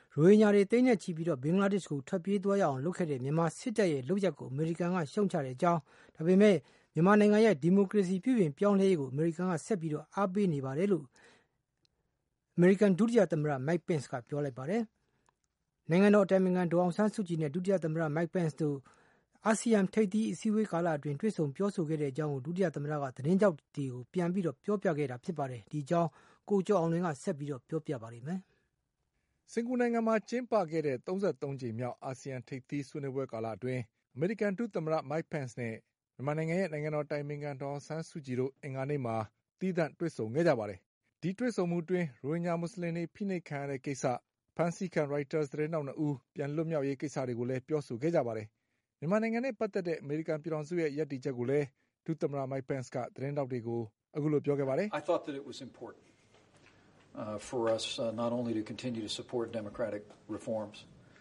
ရိုဟင်ဂျာတွေသိန်းနဲ့ချီပြီးဘင်္ဂလားဒေ့ရှ်ကိုထွက်ပြေးသွားရအောင်လုပ်ခဲ့တဲ့မြန်မာစစ်တပ်ရဲ့လုပ်ရပ်ကိုအမေရိကန်ကရှုံချတဲ့အကြောင်းဒါပေမဲ့မြန်မာနိုင်ငံရဲ့ဒီမိုကရေစီပြုပြင်ပြောင်းလဲရေးကိုအမေရိကန်ကဆက်ပြီးအားပေးနေပါတယ်လို့အမေရိကန်ဒုတိယသမ္မတ Mike Pence ကပြောလိုက်ပါတယ်။နိုင်ငံတော်အတိုင်ပင်ခံဒေါ်အောင်ဆန်းစုကြည်နဲ့ဒုတိယသမ္မတ Mike Pence တို့အာဆီယံထိပ်သီးအစည်းအဝေးကာလအတွင်းတွေ့ဆုံပြောဆိုခဲ့တဲ့အကြောင်းကိုဒုတိယသမ္မတကသတင်းထောက်တွေကိုပြန်ပြီးပြောပြခဲ့တာဖြစ်ပါတယ်။ဒီအကြောင်းကိုကျော်အောင်လွင်ကဆက်ပြီးပြောပြပါလိမ့်မယ်။စင်ကာပူနိုင်ငံမှာကျင်းပခဲ့တဲ့33ကြိမ်မြောက်အာဆီယံထိပ်သီးဆွေးနွေးပွဲကာလအတွင်းအမေရိကန်ဒုသမ္မတ Mike Pence နဲ့မြန်မာနိုင်ငံရဲ့နိုင်ငံတော်အတိုင်ပင်ခံဒေါ်အောင်ဆန်းစုကြည်တို့အင်္ဂါနေ့မှာသီးသန့်တွေ့ဆုံခဲ့ကြပါတယ်။ဒီတွေ့ဆုံမှုအတွင်းရိုဟင်ဂျာမွတ်စလင်တွေဖိနှိပ်ခံရတဲ့ကိစ္စဖမ်းဆီးခံ Reuters သတင်းထောက်2ဦးပြန်လွတ်မြောက်ရေးကိစ္စတွေကိုလည်းပြောဆိုခဲ့ကြပါတယ်။မြန်မာနိုင်ငံနဲ့ပတ်သက်တဲ့အမေရိကန်ပြည်ထောင်စုရဲ့ရပ်တည်ချက်ကိုလည်းဒုသမ္မတ Mike Pence ကသတင်းထောက်တွေကိုအခုလိုပြောခဲ့ပါတယ်။ I thought that it was important for us not only to continue to support democratic reforms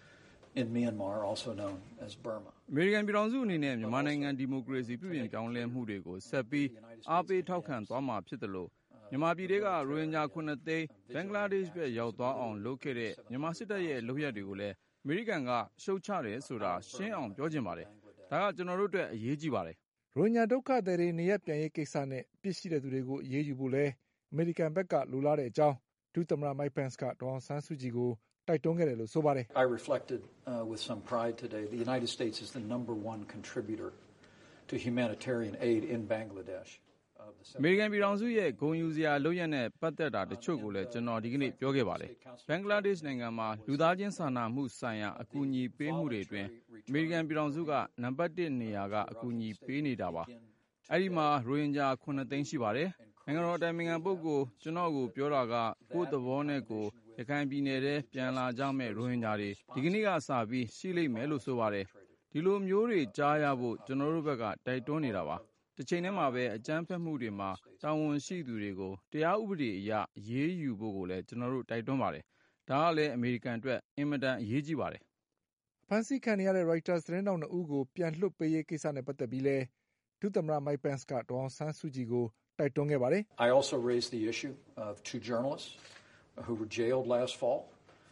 in Myanmar, also known as Burma. အမေရိကန်ပြည်ထောင်စုအနေနဲ့မြန်မာနိုင်ငံဒီမိုကရေစီပြုပြင်ပြောင်းလဲမှုတွေကိုဆက်ပြီးအားပေးထောက်ခံသွားမှာဖြစ်တယ်လို့မြန်မာပြည်တွေကရိုဟင်ဂျာ9သိန်းဘင်္ဂလားဒေ့ရှ်ဘက်ရောက်သွားအောင်လုပ်ခဲ့တဲ့မြန်မာစစ်တပ်ရဲ့လုပ်ရက်တွေကိုလည်းအမေရိကန်ကရှုတ်ချတယ်ဆိုတာရှင်းအောင်ပြောချင်ပါတယ်။ဒါကကျွန်တော်တို့အတွက်အရေးကြီးပါတယ်။ရိုဟင်ဂျာဒုက္ခသည်တွေနေရပ်ပြန်ရေးကိစ္စနဲ့အပြစ်ရှိတဲ့သူတွေကိုအရေးယူဖို့လည်းအမေရိကန်ဘက်ကလိုလားတဲ့အကြောင်းဒုသမ္မတ Mike Pence ကဒေါ်အောင်ဆန်းစုကြည်ကိုတိုက်တွန်းခဲ့တယ်လို့ဆိုပါတယ်။ I reflected with some pride today the United States is the number one contributor to humanitarian aid in Bangladesh. အမေရိကန်ပြည်ထောင်စုရဲ့ဂုဏ်ယူစရာလုပ်ရက်နဲ့ပတ်သက်တာတချို့ကိုလည်းကျွန်တော်ဒီကနေ့ပြောခဲ့ပါတယ်။ဘင်္ဂလားဒေ့ရှ်နိုင်ငံမှာလူသားချင်းစာနာမှုဆိုင်ရာအကူအညီပေးမှုတွေအတွင်းအမေရိကန်ပြည်ထောင်စုကနံပါတ်1နေရာကအကူအညီပေးနေတာပါ။အဲဒီမှာရိုဟင်ဂျာ9သိန်းရှိပါတယ်။နိုင်ငံတော်အတိုင်ပင်ခံပုဂ္ဂိုလ်ကျွန်တော်ကိုပြောတာကကိုယ့်သဘောနဲ့ကိုရခိုင်ပြည်နယ်ထဲပြန်လာကြမဲ့ရိုဟင်ဂျာတွေဒီကနေ့ကစပြီးရှိလိမ့်မယ်လို့ဆိုပါတယ်။ဒီလိုမျိုးတွေကြားရဖို့ကျွန်တော်တို့ဘက်ကတိုက်တွန်းနေတာပါ။တစ်ချိန်တည်းမှာပဲအကြမ်းဖက်မှုတွေမှာတာဝန်ရှိသူတွေကိုတရားဥပဒေအရအရေးယူဖို့ကိုလည်းကျွန်တော်တို့တိုက်တွန်းပါတယ်။ဒါကလည်းအမေရိကန်အတွက်အင်မတန်အရေးကြီးပါတယ်။ဖမ်းဆီးခံရတဲ့ Reuters သတင်းထောက်2ဦးကိုပြန်လွှတ်ပေးရေးကိစ္စနဲ့ပတ်သက်ပြီးလဲဒုသမ္မတ Mike Pence ကဒေါ်အောင်ဆန်းစုကြည်ကိုတိုက်တွန်းခဲ့ပါတယ်။ I also raised the issue of 2 journalists who were jailed last fall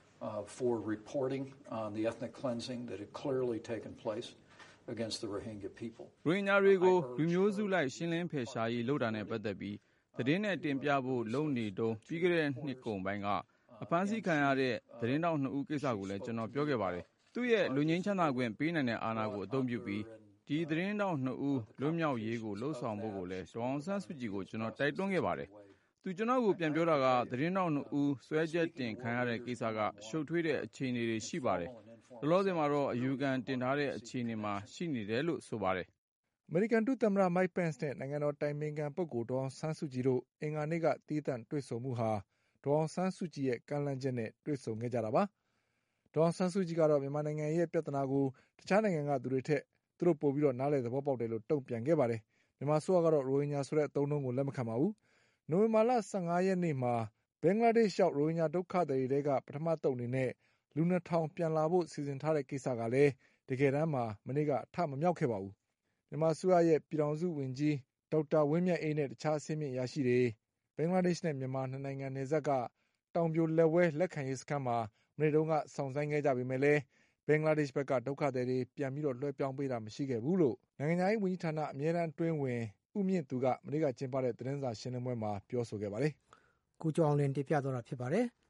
for reporting on the ethnic cleansing that had clearly taken place against the Rohingya people. ရိုဟင်ဂျာတွေကိုလူမျိုးစုလိုက်ရှင်းလင်းဖယ်ရှားရေးလုပ်တာနဲ့ပတ်သက်ပြီးသတင်းနဲ့တင်ပြဖို့လုပ်နေတုန်းပြီးခဲ့တဲ့နှစ်ကုန်ပိုင်းကအဖမ်းဆီးခံရတဲ့သတင်းတောက်2ဦးကိစ္စကိုလည်းကျွန်တော်ပြောခဲ့ပါတယ်။သူ့ရဲ့လူငင်းချမ်းသာခွင့်ပေးနိုင်တဲ့အာဏာကိုအသုံးပြုပြီးဒီသတင်းတောက်2ဦးလွတ်မြောက်ရေးကိုလှုံ့ဆော်ဖို့ကိုလည်းဒေါ်အောင်ဆန်းစုကြည်ကိုကျွန်တော်တိုက်တွန်းခဲ့ပါတယ်။သူကျွန်တော်ကိုပြန်ပြောတာကသတင်းတောက်2ဦးဆွဲချက်တင်ခံရတဲ့ကိစ္စကရှုပ်ထွေးတဲ့အခြေအနေတွေရှိပါတယ်။လောလောဆယ်မှာတော့အယူခံတင်ထားတဲ့အခြေအနေမှာရှိနေတယ်လို့ဆိုပါတယ်။အမေရိကန်ဒုသမ္မတ Mike Pence နဲ့နိုင်ငံတော်တိုင်ပင်ခံပုဂ္ဂိုလ်ဒေါ်အောင်ဆန်းစုကြည်တို့အင်္ဂါနေ့ကသီးသန့်တွေ့ဆုံမှုဟာဒေါ်အောင်ဆန်းစုကြည်ရဲ့ကမ်းလှမ်းချက်နဲ့တွေ့ဆုံခဲ့ကြတာပါ။ဒေါ်အောင်ဆန်းစုကြည်ကတော့မြန်မာနိုင်ငံရဲ့ပြဿနာကိုတခြားနိုင်ငံကသူတွေထက်သူတို့ပိုပြီးနားလည်သဘောပေါက်တယ်လို့တုံ့ပြန်ခဲ့ပါတယ်။မြန်မာဆိုကတော့ရိုဟင်ဂျာဆိုတဲ့အသုံးအနှုန်းကိုလက်မခံပါဘူး။နိုဝင်ဘာလ15ရက်နေ့မှာဘင်္ဂလားဒေ့ရှ်ရောက်ရိုဟင်ဂျာဒုက္ခသည်တွေကပထမတုံအနေနဲ့လူ2000ပြန်လာဖို့စီစဉ်ထားတဲ့ကိစ္စကလည်းတကယ်တမ်းမှာမနေ့ကအထမမြောက်ခဲ့ပါဘူး။မြန်မာဆိုရဲ့ပြည်ထောင်စုဝန်ကြီးဒေါက်တာဝင်းမြတ်အေးနဲ့တခြားအဆင့်မြင့်အရာရှိတွေဘင်္ဂလားဒေ့ရှ်နဲ့မြန်မာနှစ်နိုင်ငံနယ်စပ်ကတောင်ပြိုလက်ဝဲလက်ခံရေးစခန်းမှာမနေ့တုန်းကစောင့်ဆိုင်းခဲ့ကြပေမဲ့လည်းဘင်္ဂလားဒေ့ရှ်ဘက်ကဒုက္ခသည်တွေပြန်ပြီးလွှဲပြောင်းပေးတာမရှိခဲ့ဘူးလို့နိုင်ငံခြားရေးဝန်ကြီးဌာနအမြဲတမ်းအတွင်းဝန်ဦးမြင့်သူကမနေ့ကကျင်းပတဲ့သတင်းစာရှင်းလင်းပွဲမှာပြောဆိုခဲ့ပါတယ်။ကိုကျော်အောင်လွင်တင်ပြသွားတာဖြစ်ပါတယ်။